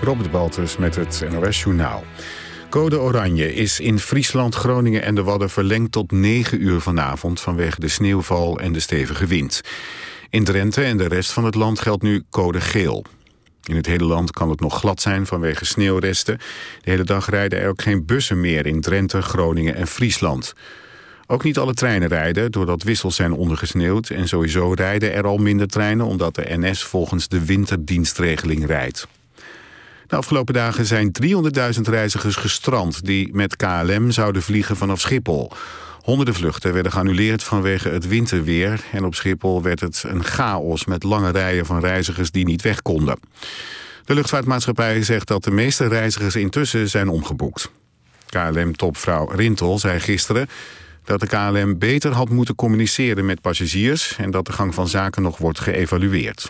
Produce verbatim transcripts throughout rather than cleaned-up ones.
Robert Baltus met het N O S-journaal. Code oranje is in Friesland, Groningen en de Wadden verlengd tot negen uur vanavond vanwege de sneeuwval en de stevige wind. In Drenthe en de rest van het land geldt nu code geel. In het hele land kan het nog glad zijn vanwege sneeuwresten. De hele dag rijden er ook geen bussen meer in Drenthe, Groningen en Friesland. Ook niet alle treinen rijden, doordat wissels zijn ondergesneeuwd. En sowieso rijden er al minder treinen, omdat de N S volgens de winterdienstregeling rijdt. De afgelopen dagen zijn driehonderdduizend reizigers gestrand die met K L M zouden vliegen vanaf Schiphol. Honderden vluchten werden geannuleerd vanwege het winterweer. En op Schiphol werd het een chaos met lange rijen van reizigers die niet weg konden. De luchtvaartmaatschappij zegt dat de meeste reizigers intussen zijn omgeboekt. K L M-topvrouw Rintel zei gisteren dat de K L M beter had moeten communiceren met passagiers en dat de gang van zaken nog wordt geëvalueerd.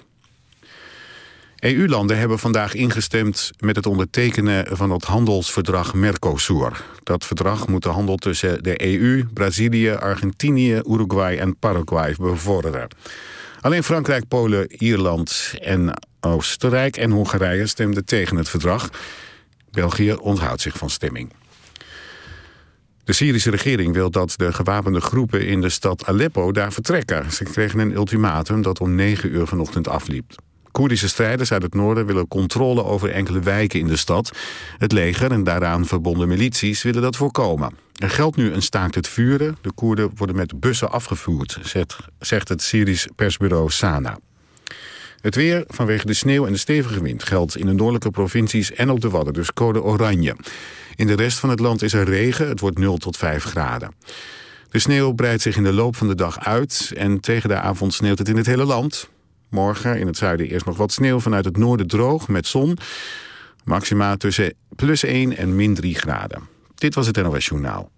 E U-landen hebben vandaag ingestemd met het ondertekenen van het handelsverdrag Mercosur. Dat verdrag moet de handel tussen de E U, Brazilië, Argentinië, Uruguay en Paraguay bevorderen. Alleen Frankrijk, Polen, Ierland en Oostenrijk en Hongarije stemden tegen het verdrag. België onthoudt zich van stemming. De Syrische regering wil dat de gewapende groepen in de stad Aleppo daar vertrekken. Ze kregen een ultimatum dat om negen uur vanochtend afliep. Koerdische strijders uit het noorden willen controle over enkele wijken in de stad. Het leger en daaraan verbonden milities willen dat voorkomen. Er geldt nu een staakt het vuren. De Koerden worden met bussen afgevoerd, zegt het Syrisch persbureau Sana. Het weer, vanwege de sneeuw en de stevige wind, geldt in de noordelijke provincies en op de Wadden, dus code oranje. In de rest van het land is er regen, het wordt nul tot vijf graden. De sneeuw breidt zich in de loop van de dag uit en tegen de avond sneeuwt het in het hele land. Morgen in het zuiden eerst nog wat sneeuw, vanuit het noorden droog met zon. Maxima tussen plus één en min drie graden. Dit was het N O S-journaal.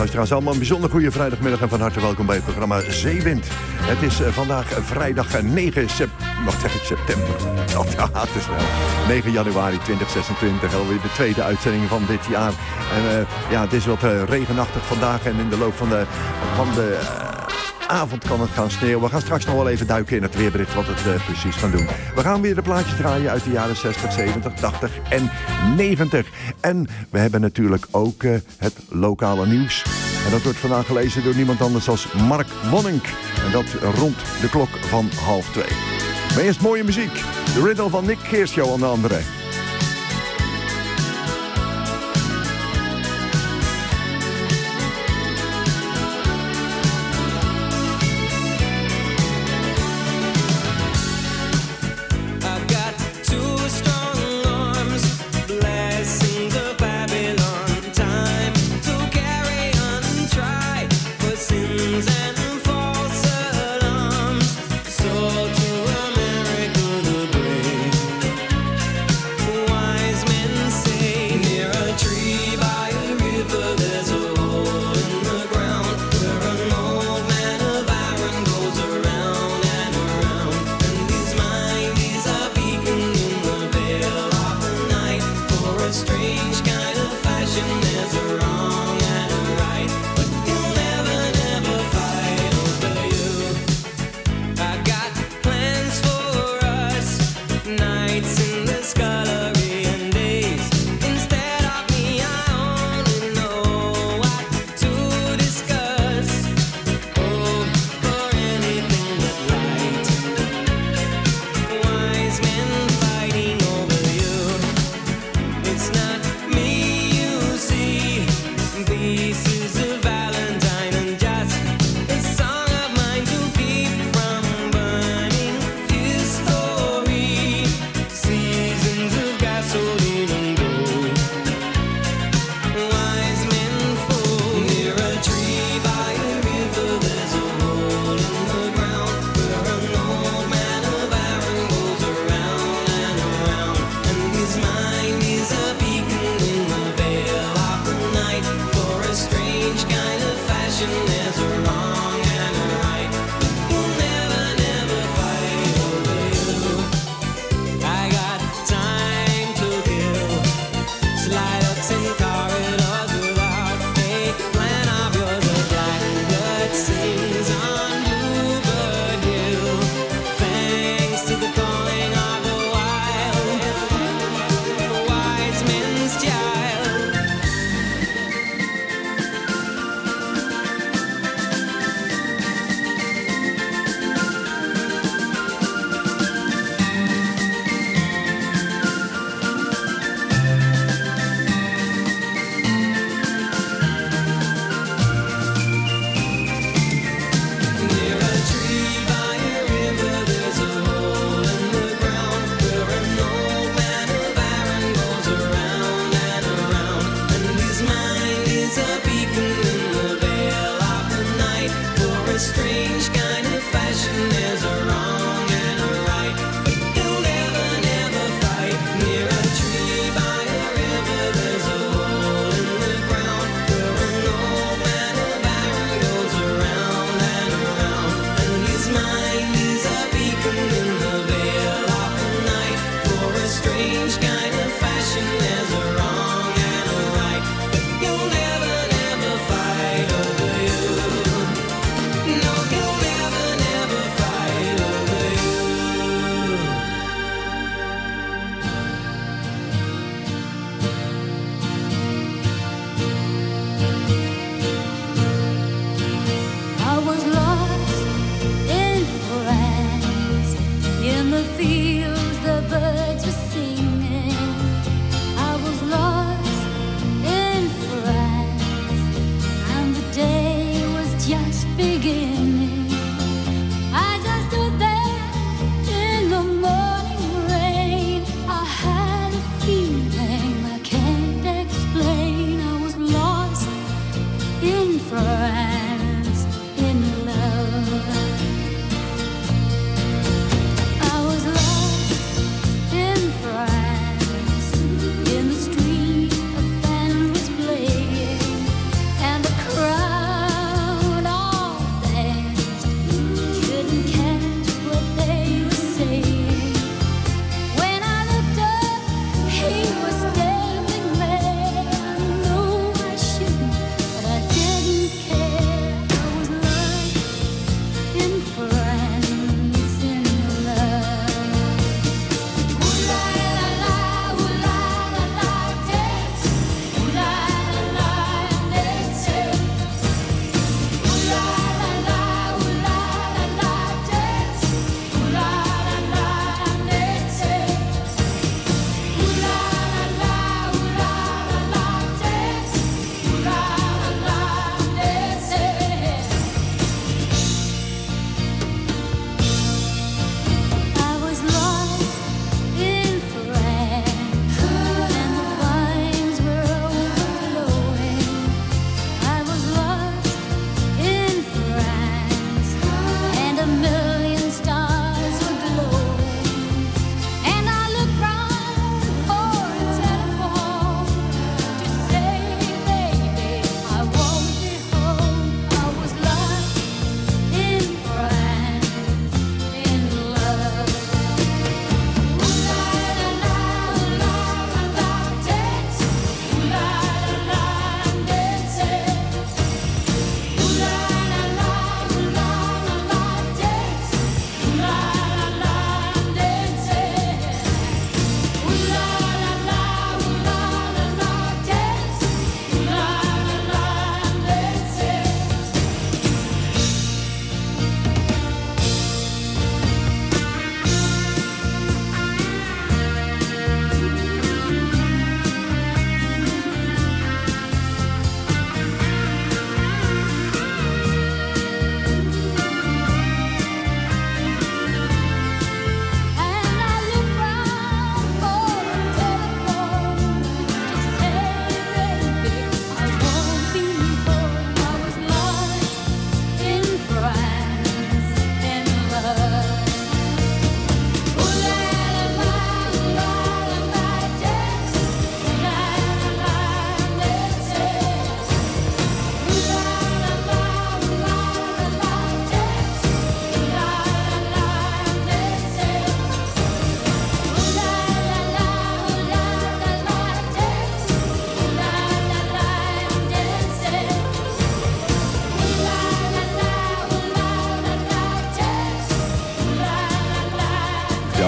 Luisteraars, allemaal een bijzonder goede vrijdagmiddag en van harte welkom bij het programma Zeewind. Het is uh, vandaag vrijdag negen september. Wat zeg ik, september? Oh, ja, het is wel. negen januari tweeduizend zesentwintig, alweer de tweede uitzending van dit jaar. En uh, ja, het is wat uh, regenachtig vandaag en in de loop van de, van de uh, avond kan het gaan sneeuwen. We gaan straks nog wel even duiken in het weerbericht wat het uh, precies gaan doen. We gaan weer de plaatjes draaien uit de jaren zestig, zeventig, tachtig en negentig. En we hebben natuurlijk ook uh, het lokale nieuws. En dat wordt vandaag gelezen door niemand anders dan Mark Wonnink. En dat rond de klok van half twee. Maar eerst mooie muziek. De riddle van Nick Kershaw aan de andere. So to America the brave.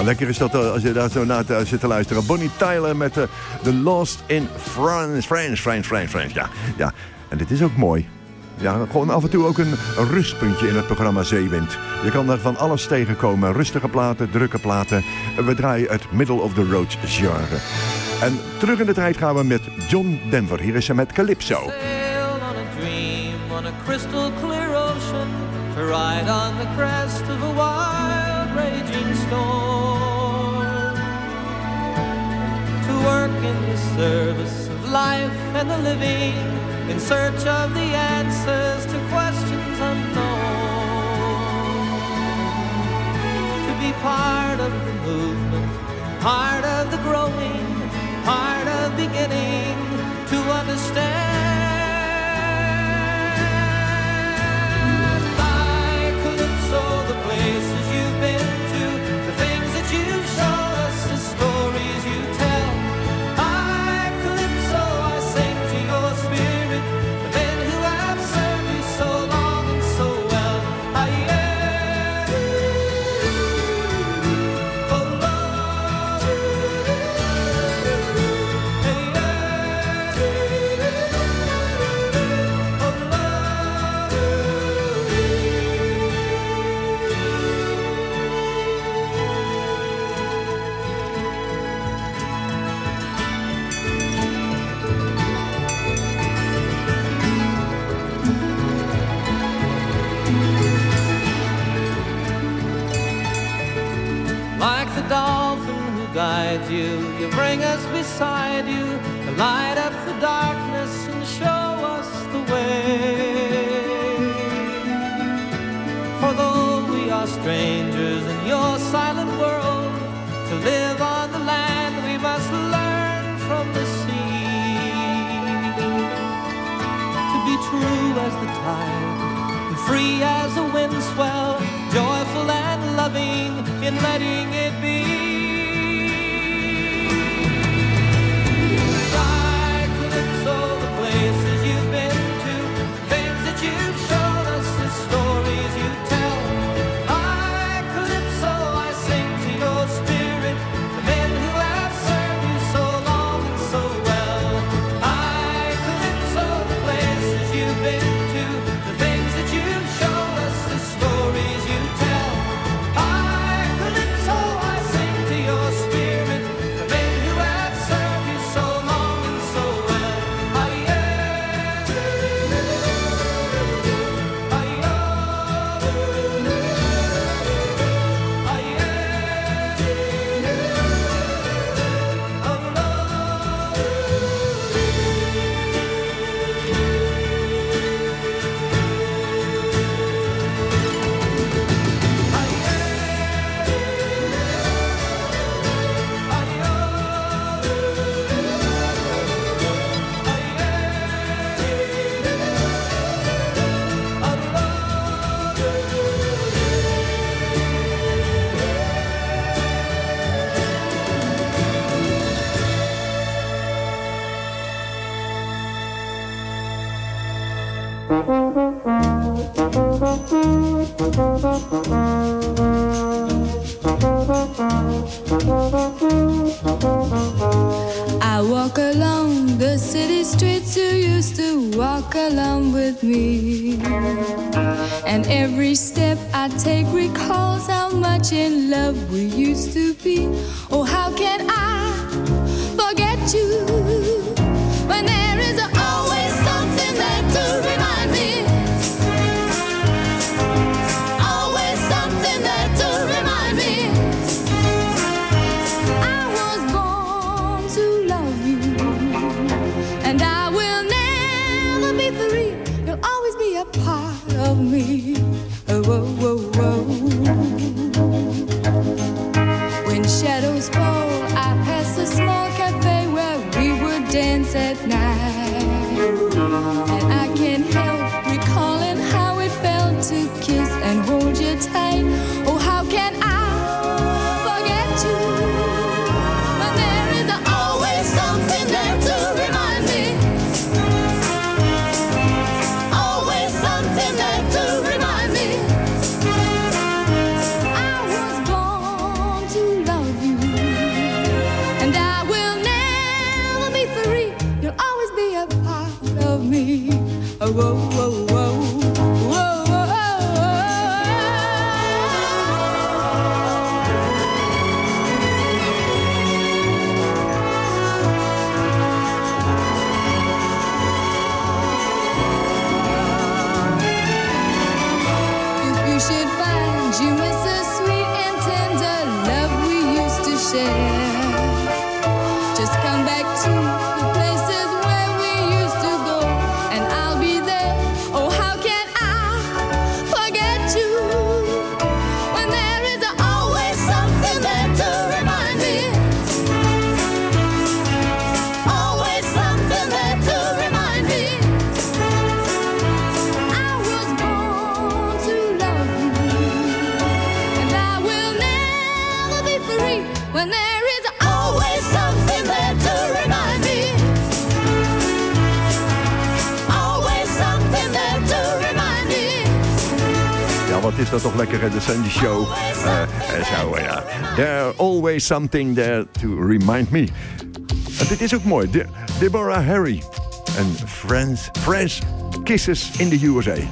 lekker is dat als je daar zo naar te, zit te luisteren. Bonnie Tyler met de uh, The Lost in France. France, France, France, France. Ja, ja. En dit is ook mooi. Ja, gewoon af en toe ook een, een rustpuntje in het programma Zeewind. Je kan er van alles tegenkomen. Rustige platen, drukke platen. We draaien het middle of the road genre. En terug in de tijd gaan we met John Denver. Hier is hij met Calypso. Sail on a dream on a crystal clear ocean, to ride on the crest of a wild raging storm, to work in the service of life and the living, in search of the answers to questions unknown, to be part of the movement, part of the growing, part of beginning to understand. Like Calypso, the places you've been to, the things that you've shown us, the stories you tell. Like Calypso, I sing to your spirit, the men who have served you so long and so well. I am, oh Lord, hey, like the dolphin who guides you, you bring us beside you, to light up the darkness and show us the way. For though we are strangers in your silent world, to live on the land we must learn from the sea, to be true as the tide and free as a wind swell, joyful and loving in letting it be. Like Calypso, the places you've been to, things that you've shown us, the stories you tell. Like Calypso, I sing to your spirit, the men who have served you so long and so well. Like Calypso, the places you've been to, the things that you've shown us, the stories you tell. Like Calypso, I sing to your spirit, the men who have served you so long and so well. I am, I I walk along the city streets you used to walk along with me, and every step I take recalls how much in love we used to be. Oh, how can I forget you when there is always something there to remind me, always something there to remind me. I was born to love you, and I will never be free. You'll always be a part of me. Oh, oh, oh, oh. When shadows fall, I pass a small cafe where we would dance at night, and I can't help recalling how it felt to kiss and hold you tight. Oh, how can I forget you when there is always something there to remind me, always something there to remind me. I was born to love whoa, whoa, whoa. Just come back to the places where we used to go, and I'll be there. Oh, how can I forget you when there is always something there to remind me? Always something there to remind me. I was born to love you, and I will never be free when there wat is dat toch lekker, de Sandy Show. Uh, zo, ja. There always something there to remind me. En dit is ook mooi. De- Deborah Harry en Friends, Friends Kisses in the U S A.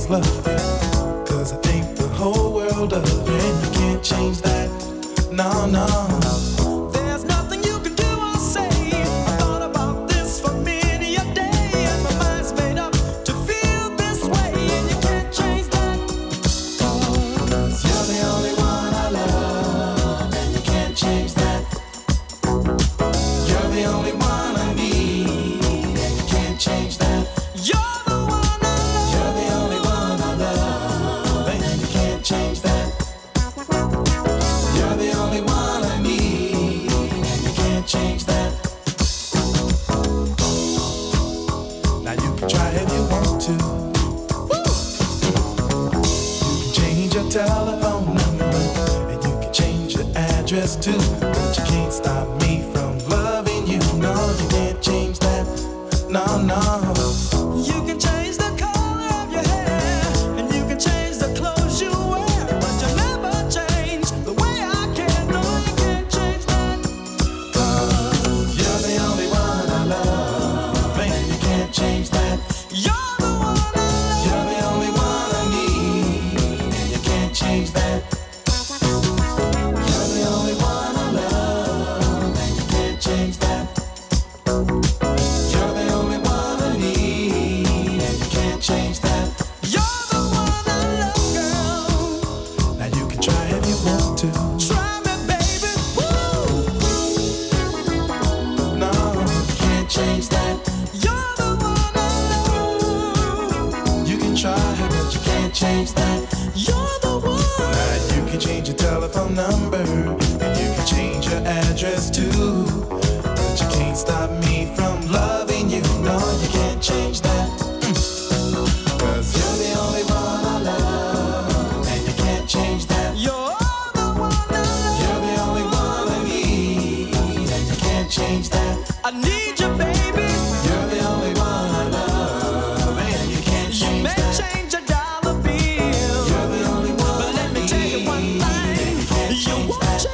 always love you. Cause I think the whole world of you, and you can't change that. No, no. There's nothing you can do or say. I thought about this for many a day, and my mind's made up to feel this way, and you can't change that. Cause you're the only one I love, and you can't change that. You're the only one I need, and you can't change that. You're the one I love. You're the only one I love, and you can't change that. You're the only one I need, and you can't change that. Now you can try if you want to. You can change your telephone number, and you can change your address too, but you can't stop me from loving you. No, you can't change that. No, no. You can change the color of your hair, and you can change the clothes you wear, but you never change the way I care. No, you can't change that. Cause you're the only one I love, and you can't change that. You're the one I love. You're the only one I need, and you can't change that. You're the only one I love, and you can't change that. You're the only one I need, and you can't change that. You're the one I love, girl. Now you can try if you want to. Try me, baby. Woo! No, you can't change that. You're the one I love. You can try, but you can't change that. You're the one. Now you can change your telephone number, and you can change your address too, but you can't stop me from loving you. No, you can't change that. Cause you're the only one I love, and you can't change that. You're the one I love. You're the only one I need, and you can't change that. I need you, baby. You're the only one I love, and you can't change you may that. Change a dollar bill. You're the only one. But let me tell you one thing. You, you won't change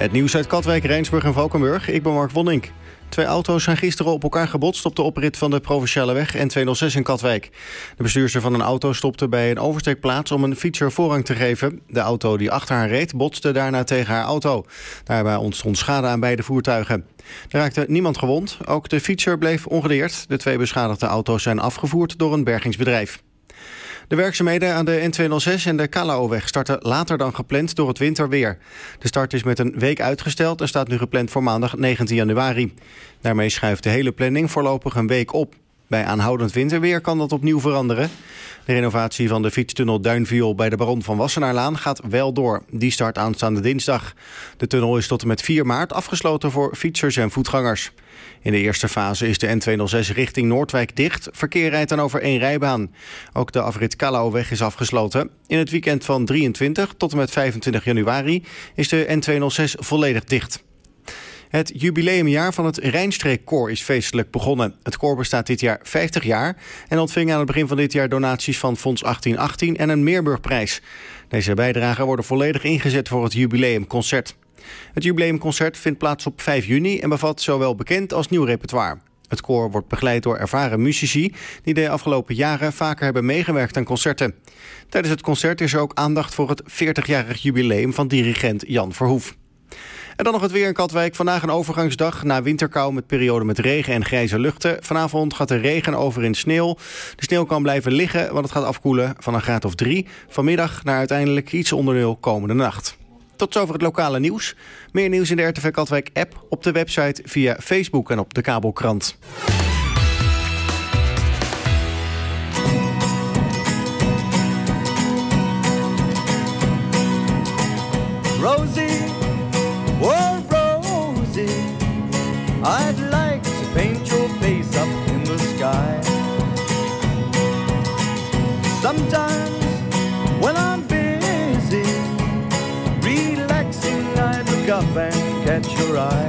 Het nieuws uit Katwijk, Rijnsburg en Valkenburg. Ik ben Mark Wonnink. Twee auto's zijn gisteren op elkaar gebotst op de oprit van de Provinciale weg N tweehonderdzes in Katwijk. De bestuurster van een auto stopte bij een oversteekplaats om een fietser voorrang te geven. De auto die achter haar reed botste daarna tegen haar auto. Daarbij ontstond schade aan beide voertuigen. Er raakte niemand gewond, ook de fietser bleef ongedeerd. De twee beschadigde auto's zijn afgevoerd door een bergingsbedrijf. De werkzaamheden aan de N tweehonderdzes en de Kalaoweg starten later dan gepland door het winterweer. De start is met een week uitgesteld en staat nu gepland voor maandag negentien januari. Daarmee schuift de hele planning voorlopig een week op. Bij aanhoudend winterweer kan dat opnieuw veranderen. De renovatie van de fietstunnel Duinviool bij de Baron van Wassenaarlaan gaat wel door. Die start aanstaande dinsdag. De tunnel is tot en met vier maart afgesloten voor fietsers en voetgangers. In de eerste fase is de N tweehonderdzes richting Noordwijk dicht. Verkeer rijdt dan over één rijbaan. Ook de afrit Kalaoweg is afgesloten. In het weekend van drieëntwintig tot en met vijfentwintig januari is de N tweehonderdzes volledig dicht. Het jubileumjaar van het Rijnstreekkoor is feestelijk begonnen. Het koor bestaat dit jaar vijftig jaar en ontving aan het begin van dit jaar donaties van Fonds achttien achttien en een Meerburgprijs. Deze bijdragen worden volledig ingezet voor het jubileumconcert. Het jubileumconcert vindt plaats op vijf juni en bevat zowel bekend als nieuw repertoire. Het koor wordt begeleid door ervaren muzici die de afgelopen jaren vaker hebben meegewerkt aan concerten. Tijdens het concert is er ook aandacht voor het veertigjarig jubileum van dirigent Jan Verhoef. En dan nog het weer in Katwijk. Vandaag een overgangsdag na winterkou met periode met regen en grijze luchten. Vanavond gaat de regen over in sneeuw. De sneeuw kan blijven liggen, want het gaat afkoelen van een graad of drie. Vanmiddag naar uiteindelijk iets onder nul komende nacht. Tot zover het lokale nieuws. Meer nieuws in de R T V Katwijk app, op de website, via Facebook en op de kabelkrant. Rosie, oh Rosie, I'd like to paint your face up in the sky. Sometimes when I'm busy relaxing, I look up and catch your eye.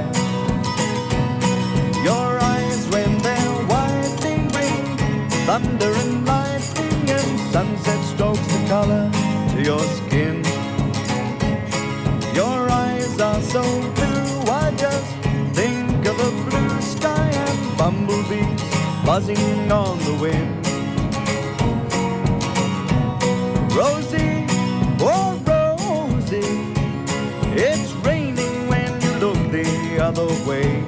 Your eyes when they're widening ring, thunder and lightning and sunset strokes the color to your skin. Your eyes are so blue, I just think of a blue sky and bumblebees buzzing on the wind. Rosie, oh Rosie, it's raining when you look the other way.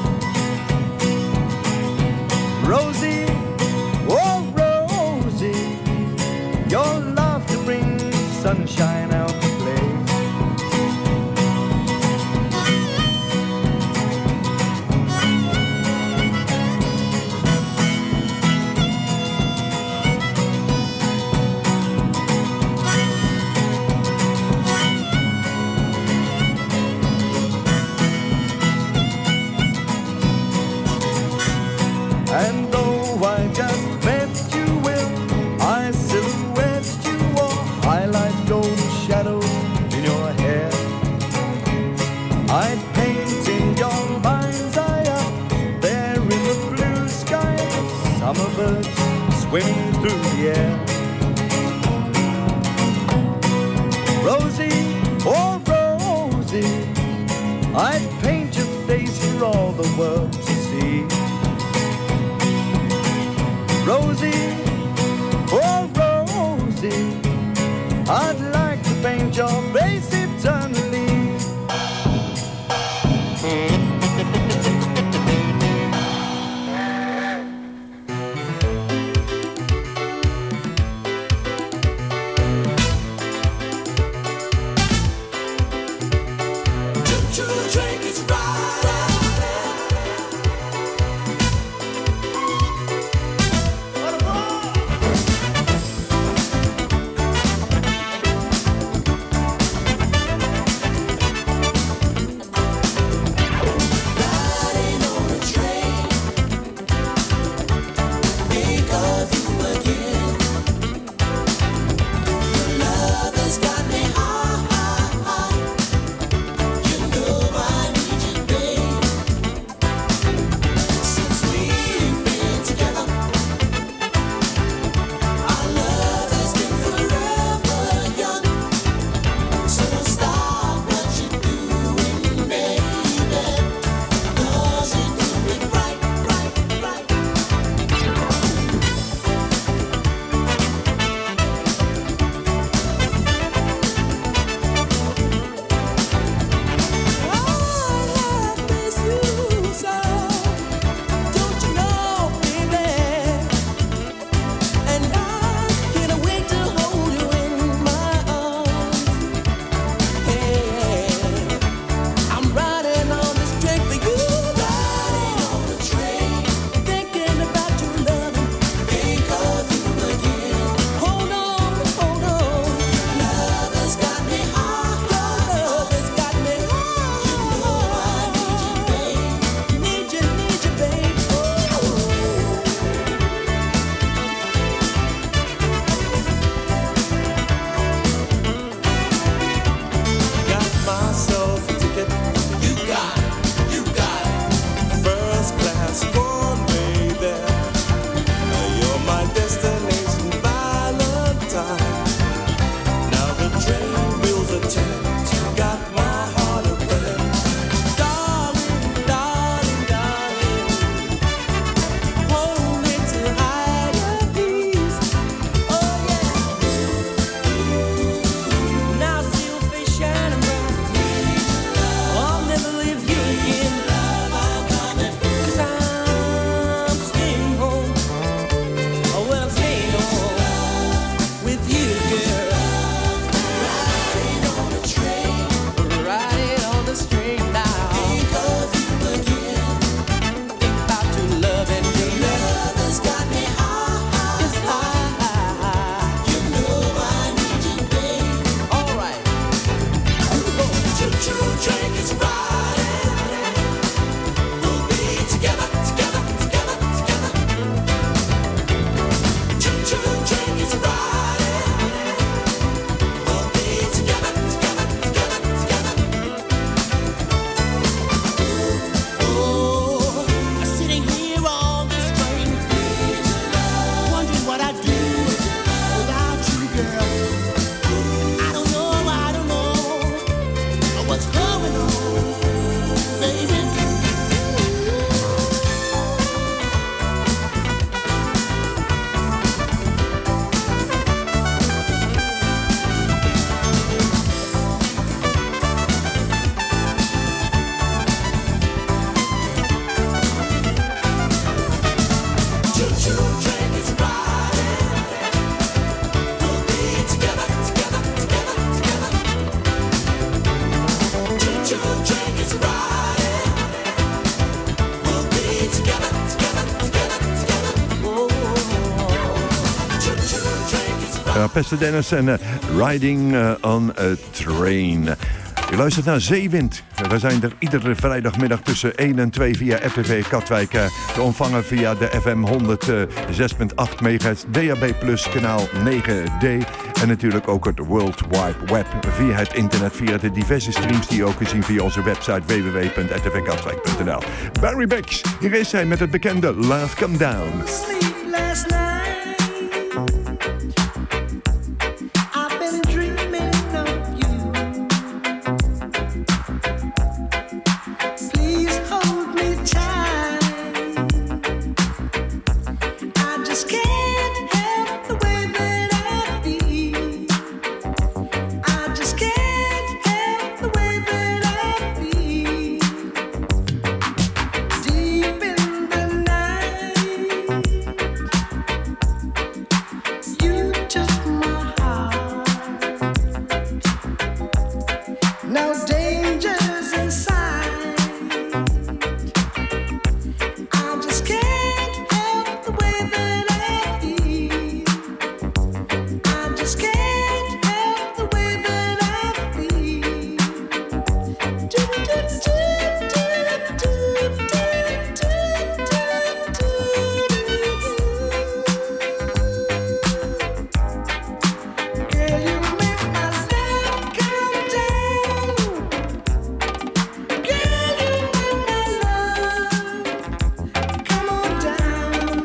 Rosie, oh Rosie, your love to bring sunshine out to play. And though I just met you, will I silhouette you or highlight golden shadows in your hair? I'd paint in your mind's eye up there in the blue sky, summer birds swimming through the air. Rosie, oh Rosie, I'd paint your face for all the world to see. Rosie, oh Rosie, I'd like to paint your face eternally. Uh, Pastor Dennis en uh, Riding uh, on a Train. Je luistert naar Zeewind. We zijn er iedere vrijdagmiddag tussen één en twee via R T V Katwijk uh, te ontvangen via de F M honderdzes komma acht megahertz, D A B plus, kanaal negen D en natuurlijk ook het World Wide Web via het internet, via de diverse streams die je ook kunt zien via onze website w w w punt r t v katwijk punt n l. Barry Bix, hier is hij met het bekende Love Come Down. Sleep last night. I've been dreaming of you. Please hold me tight. I just can't help the way that I feel. I just can't help the way that I feel. Deep in the night, you took my heart. No dangers in sight. I just can't help the way that I feel. I just can't help the way that I feel. Do do do do do do do do do. Girl, you make my love come down. Girl, you make my love come on down.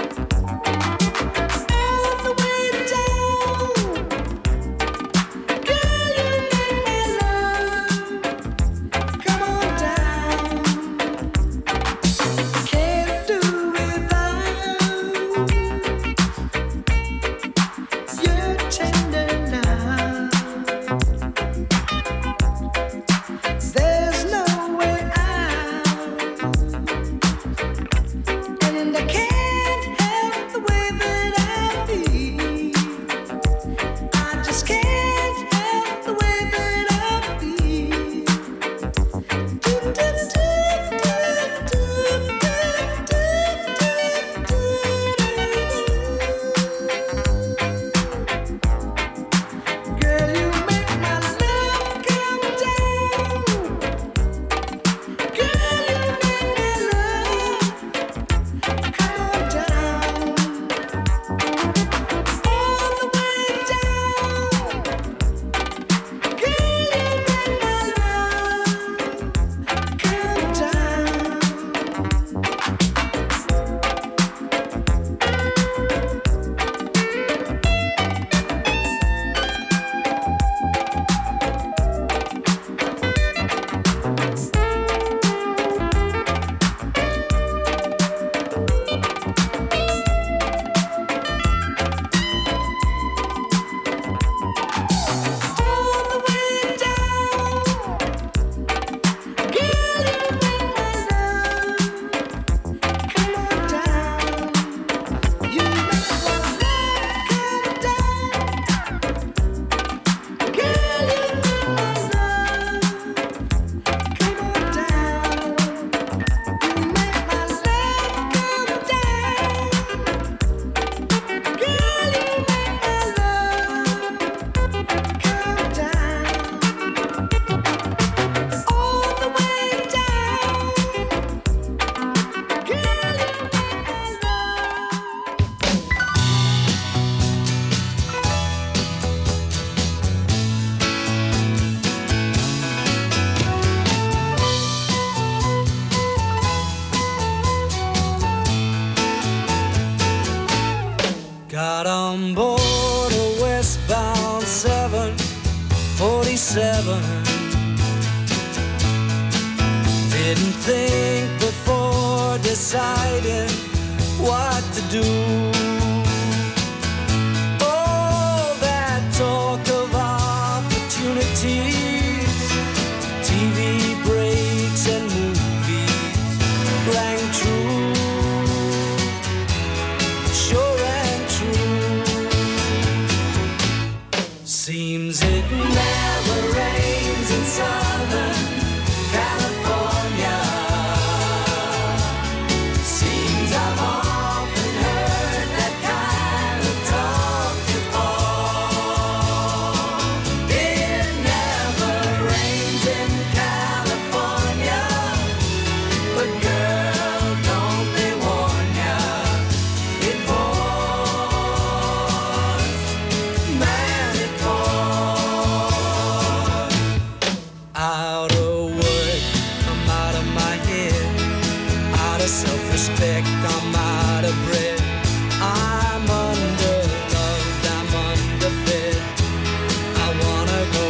All the way down. Girl, you make my love come on down. Can't do without your tender love. There's no way out, and I can't help the way that I feel. I just can't help the way that I feel. Do do do do do do do. Girl, you make my love come down. Girl, you make my love come on down. All the way down. Girl, you make my love come down. All the way down. Girl, you make my love come on down. You make my love come down. Girl, you make my love come on down. You make my love come down. Girl, you make my love come down. All the way down. Girl, you make my Got on board a westbound seven forty-seven. Didn't think before deciding what to do. All that talk of opportunities, T V breaks and movies rang true. Sure and true. Seems it never rains in Southern California. Seems I've often heard self-respect I'm out of breath. I'm underloved, I'm underfed. I wanna go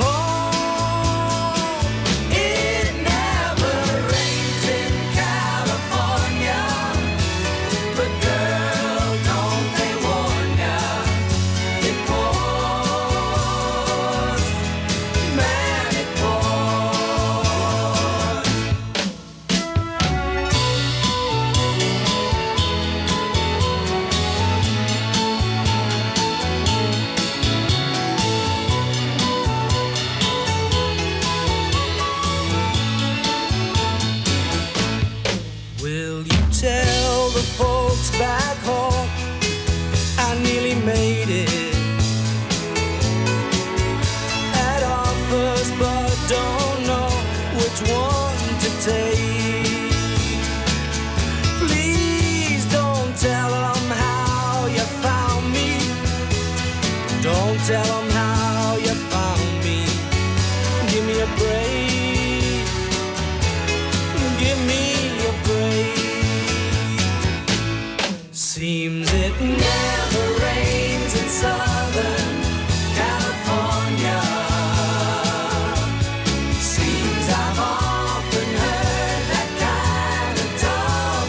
home. It never rains in California, but girl, don't they warn ya? It pours, man, it pours. Will you tell the folks back home I nearly made it? Had offers but don't know which one to take. Please don't tell them how you found me. Don't tell them how you found me. Give me a break. Give me a break. Seems it never rains in Southern California. Seems I've often heard that kind of talk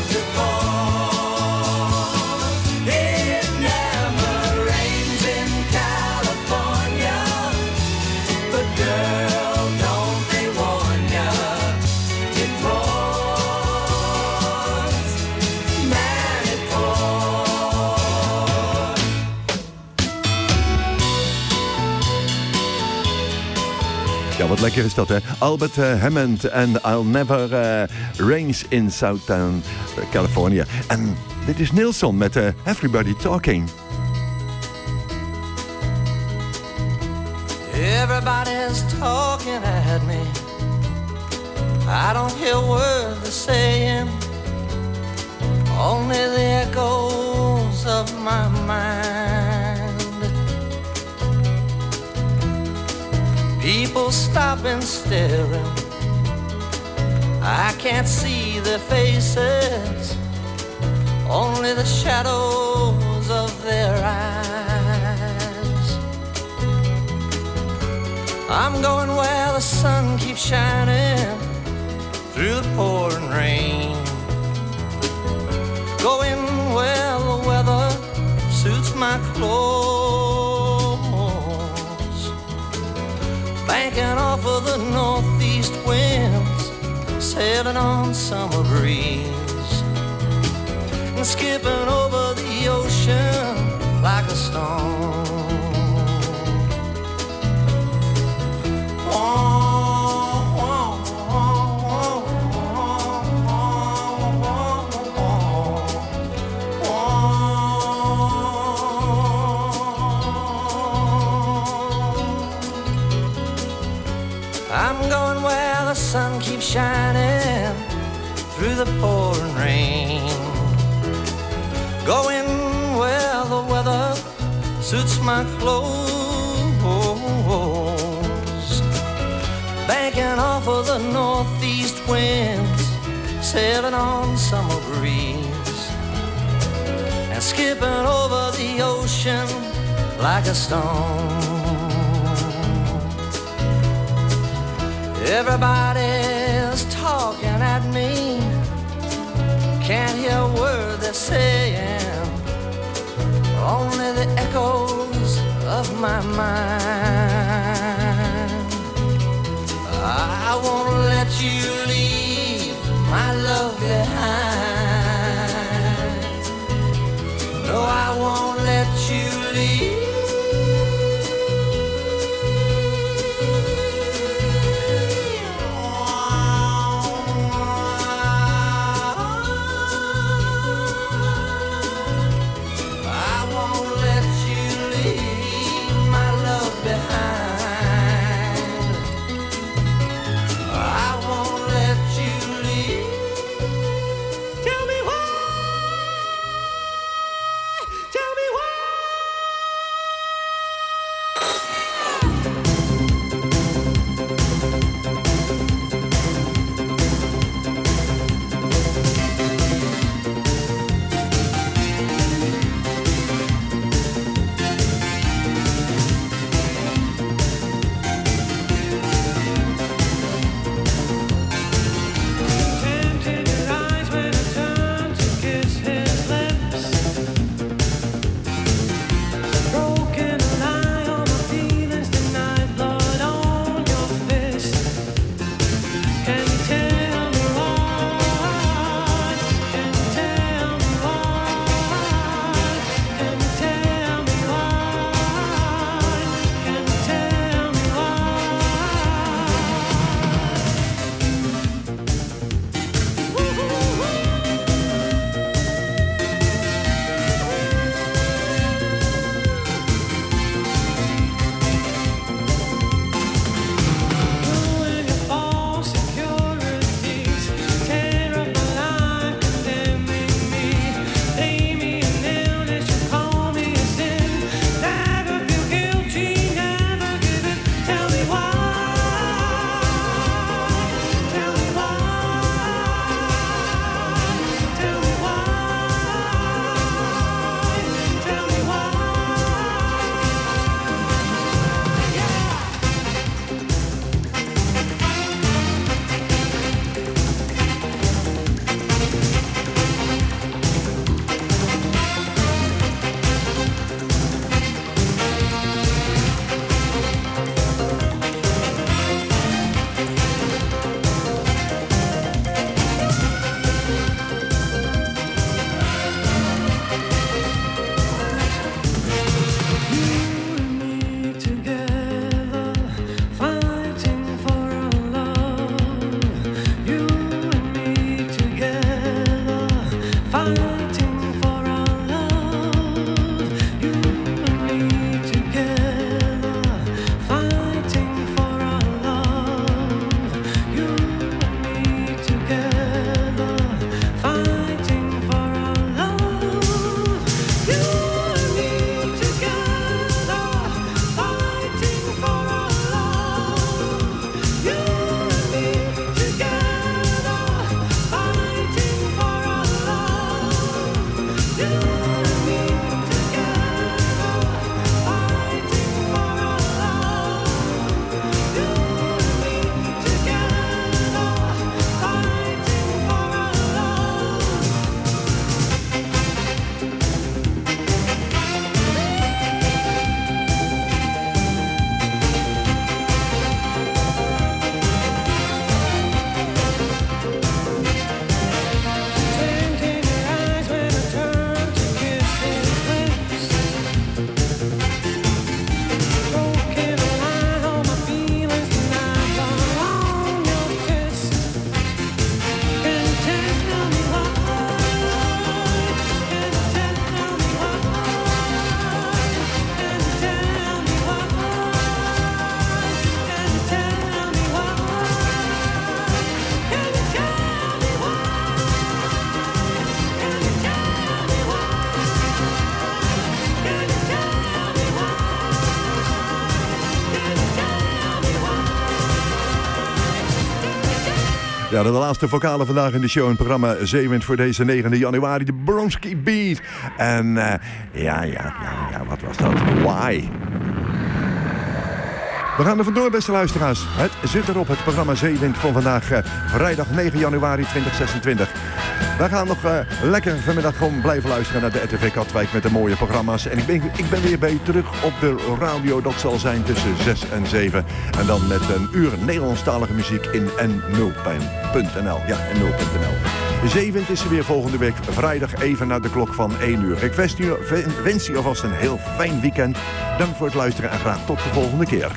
before. It never rains in California, but girl, don't they warn ya? It pours, man, it pours. Ja, wat lekker is dat, hè? Albert uh, Hammond en I'll Never uh, Rains in Southtown, uh, California. En dit is Nilsson met uh, Everybody Talking. Everybody's talking at me. I don't hear words they're saying, only the echoes of my mind. People stopping, staring. I can't see their faces, only the shadows of their eyes. I'm going where the sun keeps shining through the pouring rain. Going where the weather suits my clothes. Banking off of the northeast winds, sailing on summer breeze, and skipping over the ocean like a stone. I'm going where the sun keeps shining through the pouring rain. Going where the weather suits my clothes. Banking off of the northeast winds, sailing on summer breeze, and skipping over the ocean like a stone. Everybody's talking at me, can't hear a word they're saying, only the echoes of my mind. I won't let you leave my love behind. No, I won't let you leave. Ja, de laatste vocale vandaag in de show in het programma Zeewind voor deze negende januari. De Bronski Beat. En uh, ja, ja, ja, ja, wat was dat? Why? We gaan er vandoor, beste luisteraars. Het zit erop, het programma Zeewind van vandaag, uh, vrijdag negen januari tweeduizend zesentwintig. We gaan nog uh, lekker vanmiddag gewoon blijven luisteren naar de R T V Katwijk met de mooie programma's. En ik ben, ik ben weer bij je terug op de radio. Dat zal zijn tussen zes en zeven. En dan met een uur Nederlandstalige muziek in N nul punt n l. Ja, N nul punt n l. Zeewind is er weer volgende week vrijdag even na de klok van één uur. Ik wens u, wens u alvast een heel fijn weekend. Dank voor het luisteren en graag tot de volgende keer.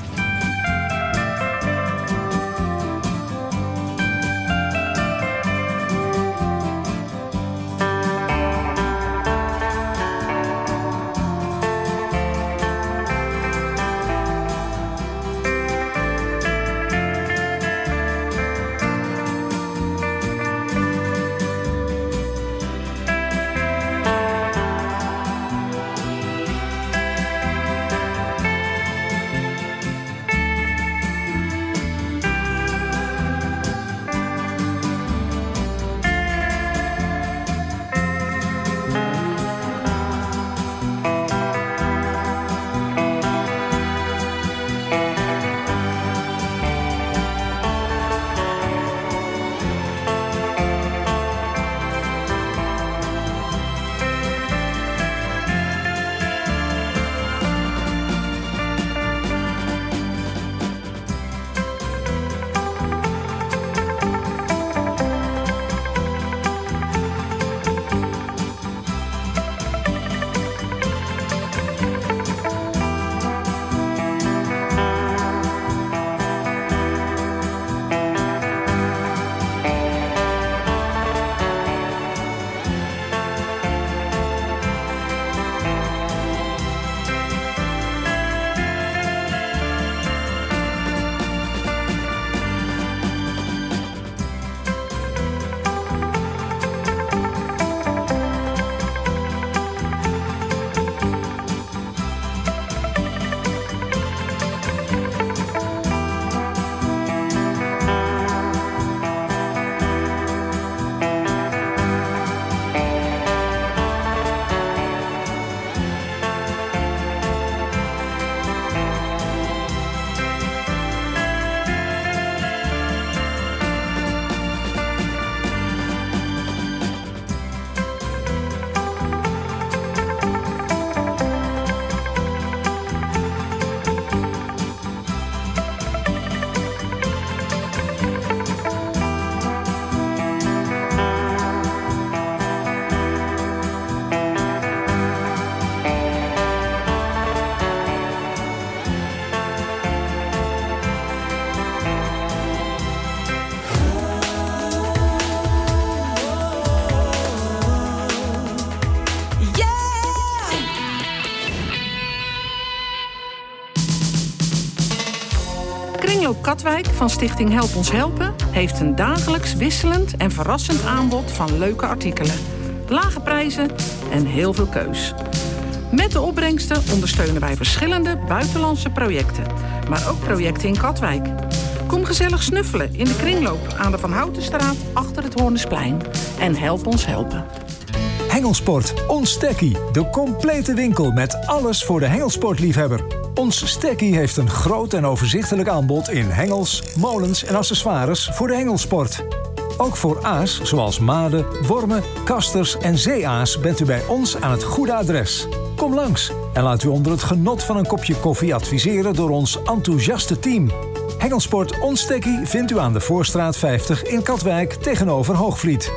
Kringloop Katwijk van Stichting Help Ons Helpen heeft een dagelijks wisselend en verrassend aanbod van leuke artikelen. Lage prijzen en heel veel keus. Met de opbrengsten ondersteunen wij verschillende buitenlandse projecten, maar ook projecten in Katwijk. Kom gezellig snuffelen in de kringloop aan de Van Houtenstraat achter het Hoornesplein en help ons helpen. Hengelsport, ons Stekkie. De complete winkel met alles voor de hengelsportliefhebber. Ons Stekkie heeft een groot en overzichtelijk aanbod in hengels, molens en accessoires voor de hengelsport. Ook voor aas, zoals maden, wormen, kasters en zeeaas bent u bij ons aan het goede adres. Kom langs en laat u onder het genot van een kopje koffie adviseren door ons enthousiaste team. Hengelsport Ons Stekkie vindt u aan de Voorstraat vijftig in Katwijk tegenover Hoogvliet.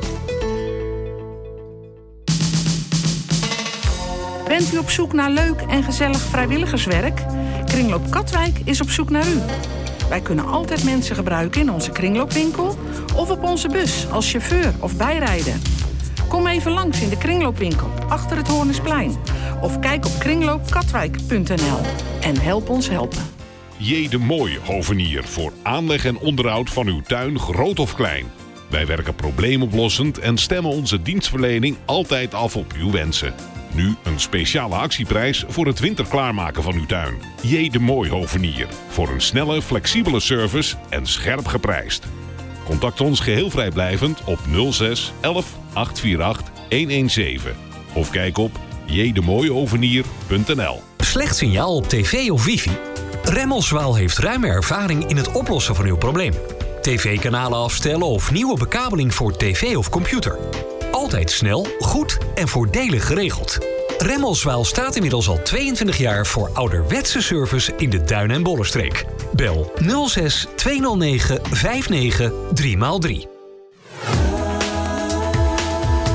Bent u op zoek naar leuk en gezellig vrijwilligerswerk? Kringloop Katwijk is op zoek naar u. Wij kunnen altijd mensen gebruiken in onze kringloopwinkel of op onze bus als chauffeur of bijrijder. Kom even langs in de kringloopwinkel achter het Hoornesplein of kijk op kringloop katwijk punt n l en help ons helpen. J. de Mooi Hovenier voor aanleg en onderhoud van uw tuin, groot of klein. Wij werken probleemoplossend en stemmen onze dienstverlening altijd af op uw wensen. Nu een speciale actieprijs voor het winterklaarmaken van uw tuin. J. de Mooi Hovenier. Voor een snelle, flexibele service en scherp geprijsd. Contact ons geheel vrijblijvend op nul zes elf acht vier acht een een zeven. Of kijk op j de mooi hovenier punt n l. Slecht signaal op tv of wifi? Remmelswaal heeft ruime ervaring in het oplossen van uw probleem. tv-kanalen afstellen of nieuwe bekabeling voor tv of computer. Altijd snel, goed en voordelig geregeld. Remmelswaal staat inmiddels al tweeëntwintig jaar voor ouderwetse service in de Duin- en Bollenstreek. Bel nul zes twee nul negen vijf negen drie drie.